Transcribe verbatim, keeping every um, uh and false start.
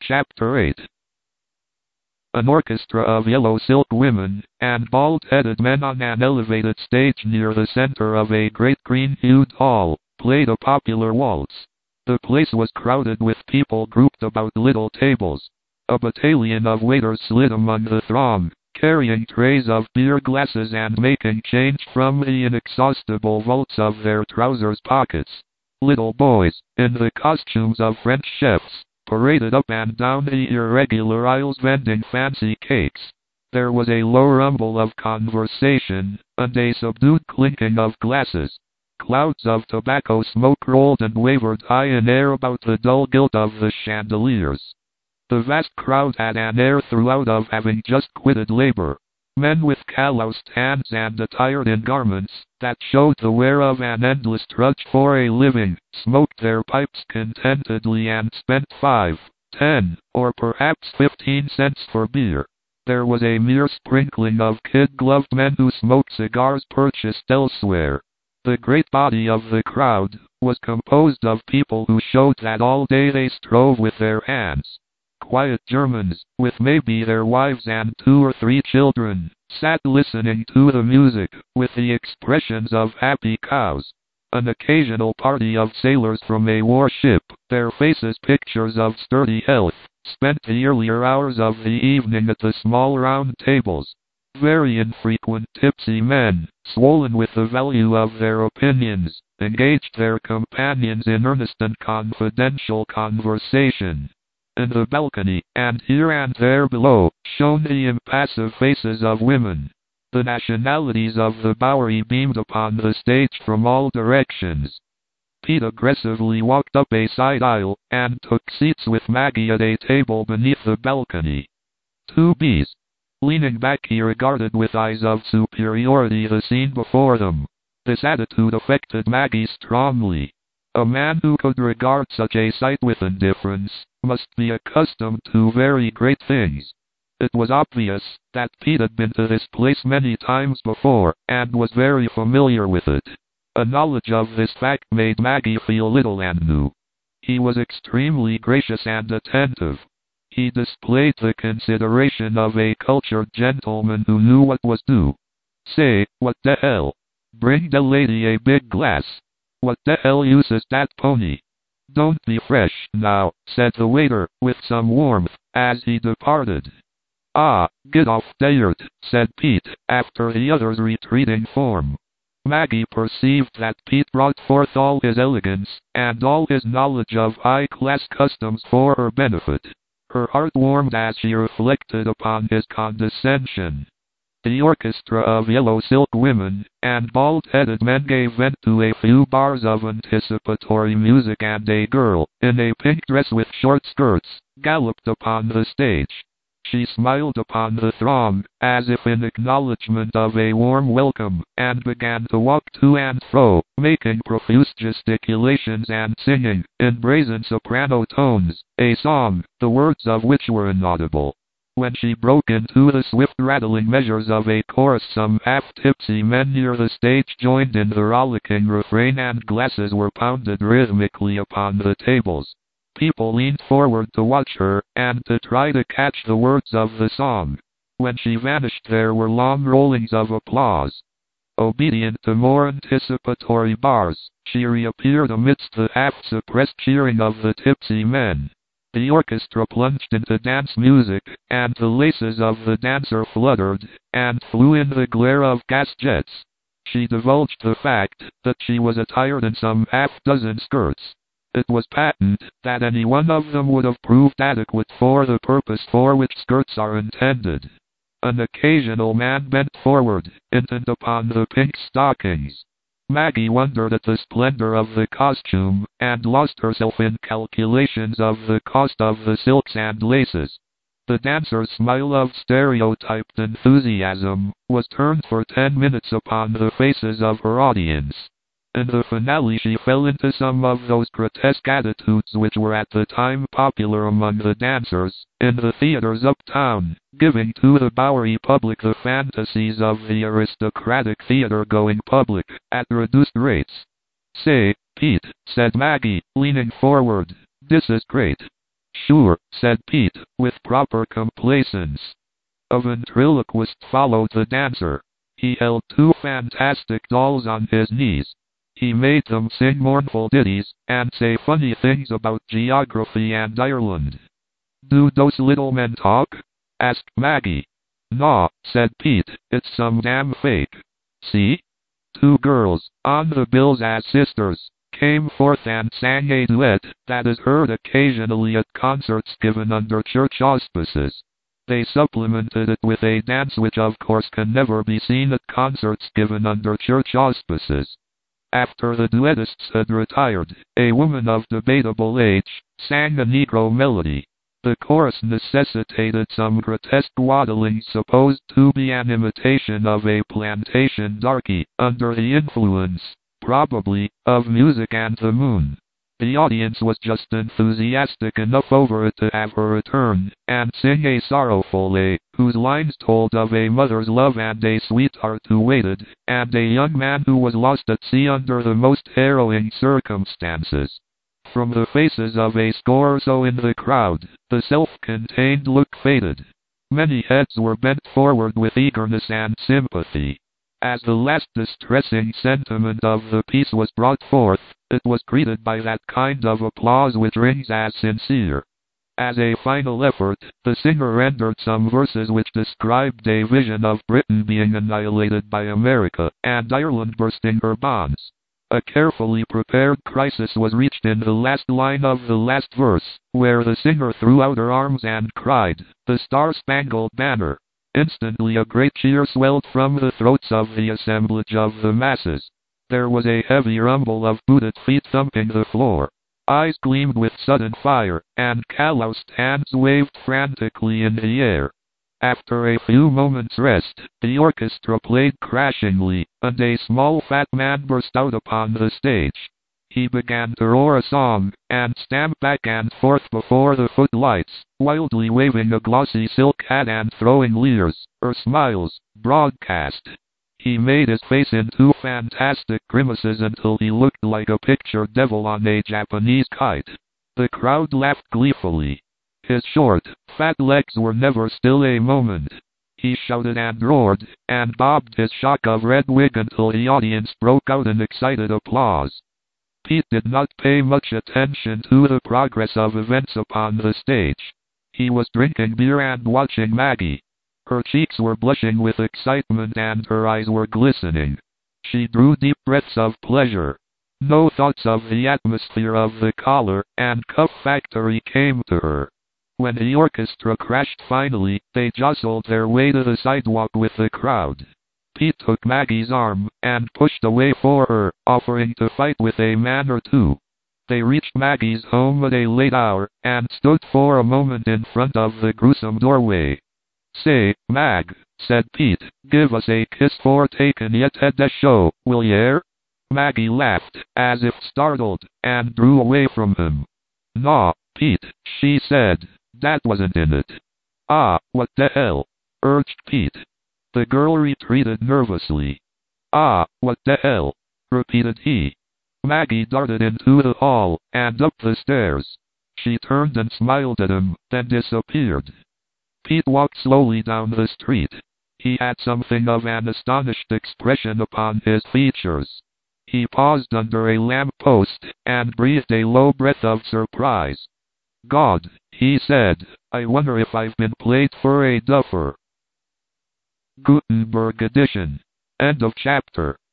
Chapter eight. An orchestra of yellow silk women and bald-headed men on an elevated stage near the center of a great green-hued hall played a popular waltz. The place was crowded with people grouped about little tables. A battalion of waiters slid among the throng, carrying trays of beer glasses and making change from the inexhaustible vaults of their trousers pockets. Little boys, in the costumes of French chefs, paraded up and down the irregular aisles vending fancy cakes. There was a low rumble of conversation, and a subdued clinking of glasses. Clouds of tobacco smoke rolled and wavered high in air about the dull gilt of the chandeliers. The vast crowd had an air throughout of having just quitted labor. Men with calloused hands and attired in garments that showed the wear of an endless trudge for a living, smoked their pipes contentedly and spent five, ten, or perhaps fifteen cents for beer. There was a mere sprinkling of kid-gloved men who smoked cigars purchased elsewhere. The great body of the crowd was composed of people who showed that all day they strove with their hands. Quiet Germans, with maybe their wives and two or three children, sat listening to the music, with the expressions of happy cows. An occasional party of sailors from a warship, their faces pictures of sturdy health, spent the earlier hours of the evening at the small round tables. Very infrequent tipsy men, swollen with the value of their opinions, engaged their companions in earnest and confidential conversation. In the balcony, and here and there below, shone the impassive faces of women. The nationalities of the Bowery beamed upon the stage from all directions. Pete aggressively walked up a side aisle, and took seats with Maggie at a table beneath the balcony. Two B's. Leaning back, he regarded with eyes of superiority the scene before them. This attitude affected Maggie strongly. A man who could regard such a sight with indifference must be accustomed to very great things. It was obvious that Pete had been to this place many times before, and was very familiar with it. A knowledge of this fact made Maggie feel little and new. He was extremely gracious and attentive. He displayed the consideration of a cultured gentleman who knew what was due. Say, what the hell? Bring the lady a big glass. What the hell use is that pony? Don't be fresh, now, said the waiter, with some warmth, as he departed. Ah, get off there, said Pete, after the other's retreating form. Maggie perceived that Pete brought forth all his elegance, and all his knowledge of high-class customs for her benefit. Her heart warmed as she reflected upon his condescension. The orchestra of yellow silk women and bald-headed men gave vent to a few bars of anticipatory music, and a girl, in a pink dress with short skirts, galloped upon the stage. She smiled upon the throng, as if in acknowledgment of a warm welcome, and began to walk to and fro, making profuse gesticulations and singing, in brazen soprano tones, a song, the words of which were inaudible. When she broke into the swift rattling measures of a chorus, some half-tipsy men near the stage joined in the rollicking refrain, and glasses were pounded rhythmically upon the tables. People leaned forward to watch her, and to try to catch the words of the song. When she vanished, there were long rollings of applause. Obedient to more anticipatory bars, she reappeared amidst the half-suppressed cheering of the tipsy men. The orchestra plunged into dance music, and the laces of the dancer fluttered and flew in the glare of gas jets. She divulged the fact that she was attired in some half-dozen skirts. It was patent that any one of them would have proved adequate for the purpose for which skirts are intended. An occasional man bent forward, intent upon the pink stockings. Maggie wondered at the splendor of the costume, and lost herself in calculations of the cost of the silks and laces. The dancer's smile of stereotyped enthusiasm was turned for ten minutes upon the faces of her audience. In the finale, she fell into some of those grotesque attitudes which were at the time popular among the dancers in the theaters uptown, giving to the Bowery public the fantasies of the aristocratic theater-going public, at reduced rates. Say, Pete, said Maggie, leaning forward, this is great. Sure, said Pete, with proper complacence. A ventriloquist followed the dancer. He held two fantastic dolls on his knees. He made them sing mournful ditties, and say funny things about geography and Ireland. Do those little men talk? Asked Maggie. Naw, said Pete, it's some damn fake. See? Two girls, on the bills as sisters, came forth and sang a duet that is heard occasionally at concerts given under church auspices. They supplemented it with a dance which of course can never be seen at concerts given under church auspices. After the duettists had retired, a woman of debatable age sang a Negro melody. The chorus necessitated some grotesque waddling supposed to be an imitation of a plantation darky, under the influence, probably, of music and the moon. The audience was just enthusiastic enough over it to have her return, and sing a sorrowful lay, whose lines told of a mother's love and a sweetheart who waited, and a young man who was lost at sea under the most harrowing circumstances. From the faces of a score or so in the crowd, the self-contained look faded. Many heads were bent forward with eagerness and sympathy. As the last distressing sentiment of the piece was brought forth, it was greeted by that kind of applause which rings as sincere. As a final effort, the singer rendered some verses which described a vision of Britain being annihilated by America, and Ireland bursting her bonds. A carefully prepared crisis was reached in the last line of the last verse, where the singer threw out her arms and cried, "The Star-Spangled Banner." Instantly a great cheer swelled from the throats of the assemblage of the masses. There was a heavy rumble of booted feet thumping the floor. Eyes gleamed with sudden fire, and calloused hands waved frantically in the air. After a few moments' rest, the orchestra played crashingly, and a small fat man burst out upon the stage. He began to roar a song, and stamp back and forth before the footlights, wildly waving a glossy silk hat and throwing leers, or smiles, broadcast. He made his face into fantastic grimaces until he looked like a picture devil on a Japanese kite. The crowd laughed gleefully. His short, fat legs were never still a moment. He shouted and roared, and bobbed his shock of red wig until the audience broke out in excited applause. Pete did not pay much attention to the progress of events upon the stage. He was drinking beer and watching Maggie. Her cheeks were blushing with excitement and her eyes were glistening. She drew deep breaths of pleasure. No thoughts of the atmosphere of the collar and cuff factory came to her. When the orchestra crashed finally, they jostled their way to the sidewalk with the crowd. Pete took Maggie's arm, and pushed away for her, offering to fight with a man or two. They reached Maggie's home at a late hour, and stood for a moment in front of the gruesome doorway. "Say, Mag," said Pete, "give us a kiss for taking it at the show, will yer?" Maggie laughed, as if startled, and drew away from him. "Naw, Pete," she said, "that wasn't in it." "Ah, what the hell?" urged Pete. The girl retreated nervously. "Ah, what the hell?" repeated he. Maggie darted into the hall, and up the stairs. She turned and smiled at him, then disappeared. Pete walked slowly down the street. He had something of an astonished expression upon his features. He paused under a lamp-post, and breathed a low breath of surprise. "God," he said, "I wonder if I've been played for a duffer." Gutenberg edition. End of chapter.